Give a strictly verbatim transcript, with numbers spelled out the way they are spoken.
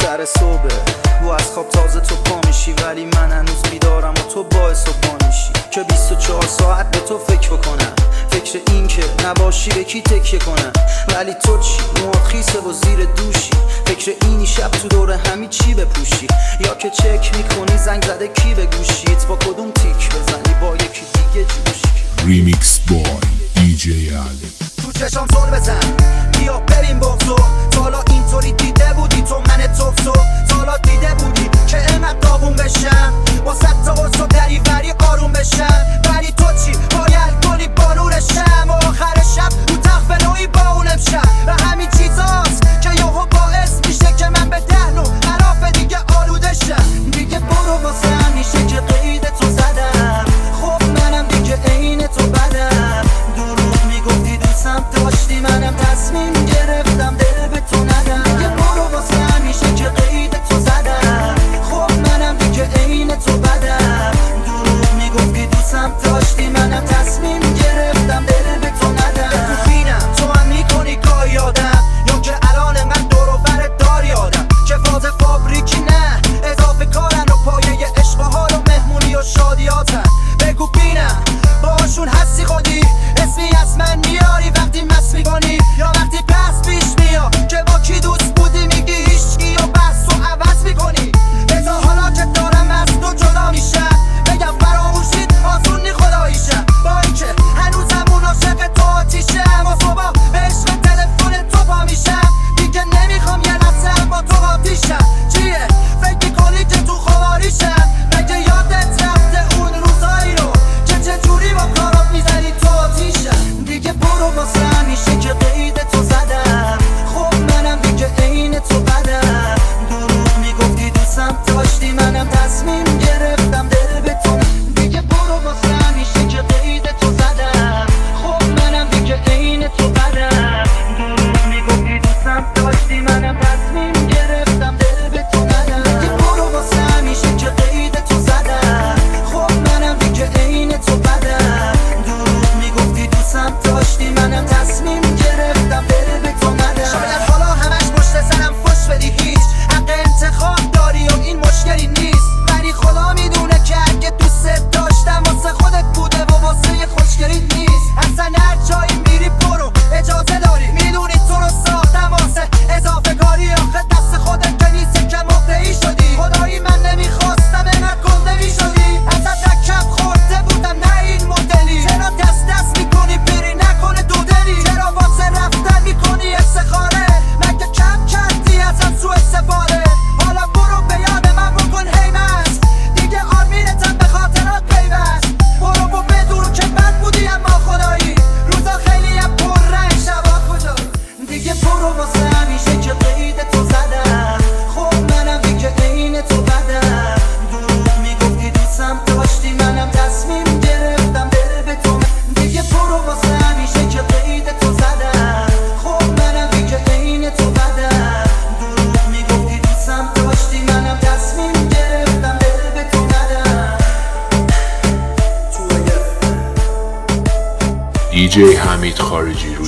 سر صبح و از خواب تازه تو پا میشی، ولی من هنوز بیدارم و تو باعث و پا میشی که بیست و چهار ساعت به تو فکر بکنم، فکر این که نباشی به کی تکیه کنم. ولی تو چی؟ موات خیسه و زیر دوشی، فکر اینی شب تو دور همی چی بپوشی، یا که چک میکنی زنگ زده کی به گوشیت، با کدوم تیک بزنی با یکی دیگه جوشی. ریمیکس بای دی جی علی. تو چشام زل بزن بیا بریم بغضو، تا حالا اینطوری دیده بودی تو من توفسو، تا حالا دیده بودی که امت داغون بشم با صد تا قرص و دریوری آروم بشم. ولی تو چی؟ باید کنی با نور شم و آخر شب رو تخت به نوعی با اونم شم و همین چیزاست که یهو باعث میشه که من به دهن و خلاف دیگه آلوده شم. دیگه برو واسه همیشه که قید تو زدم، خب منم دیگه عین تو بدم. دروغ میگفتی دوستم داشتی، منم تصمیم گرفتم دل به تو ندم. دیگه برو واسه همیشه که قید تو زدم، خب منم دیگه عین تو بدم. دروغ میگفتی دوستم داشتی، منم تصمیم گرفتم دل به تو ندم. تو بینم تو هم میکنی گاهی یادم، یا که الان من دور و برت داری آدم که فاز فابریکی نه اضافه کارن و پایه عشق و حال و مهمونی و شادیاتن. بگو بینم باشون هستی خودی، اسمی از من میاری وقتی مست میکنی، یا وقتی بحث پیش میاد که با کی دوست بودی میگی هیچکی و بحث و عوض میکنی. بذار حالا که دارم از تو جدا میشم بگم فراموشید آسونی خداییشم، با اینکه هنوزم اون عاشق تو آتیشم و صبح به عشق تلفن تو پا میشم. دیگه نمیخوام یه لحظه با تو آتیشم. چیه؟ فکر میکنی که تو خواریشم؟ مگه یادت رفته اون روزایی رو که چجوری با کارات میزنی تو آتیشم؟ دیگه برو واسه همیشه که قید تو زدم، خب منم دیگه عین تو بدم. دروغ میگفتی دوستم داشتی، منم تصمیم گرفتم دل به تو. دیگه برو واسه همیشه که قید تو زدم، خب منم دیگه عین تو بدم. دروغ میگفتی دوستم داشتی، منم تصمیم گرفتم دل به تو ندم. دیگه برو واسه همیشه که قید تو زدم، خب منم دیگه عین تو بدم. دروغ میگفتی دوستم داشتی، منم تصمیم گرفتم دل به تو ندم. شاید حالا همش پشت سرم فش بدی، هیچ حق انتخاب داری و این مشکلی نیست، ولی خدا میدونه که اگه دوست داشتم واسه خودت بوده و واسه خوشگلیت نیست. اصلا هر جایی میری برو اجازه داری، میدونی تو رو ساختم واسه اضافه کاری، آخه دست خودت که نیست که مقطعی شدی. خدایی من نمیخواستم اینقدر گنده میشدی، اصلا دکم خورده بودم نه این مدلی. چرا دست دست میکنی بری نکنه دو دلی؟ چرا واسه رفتن میکنی استخاره؟ مگه کم کردی ازم سو استفاده؟ حالا برو به یاد من بکن هیمت، دیگه آرمینتم به خاطرات پیوست. برو و بدون که بد بودی اما خدایی روزا خیلی هم پر رنگ شبا کجایی. دیگه برو واسه همیشه که قید تو زدم، خب منم دیگه عین تو بدم. دروغ میگفتی دوستم داشتی، منم تصمیم گرفتم دل به تو. دیگه برو واسه همیشه که قید تو زدم، خب منم دیگه عین تو بدم. دروغ میگفتی دوستم داشتی، منم تصمیم گرفتم دل به تو ندم. دی جی حمید خارجی روی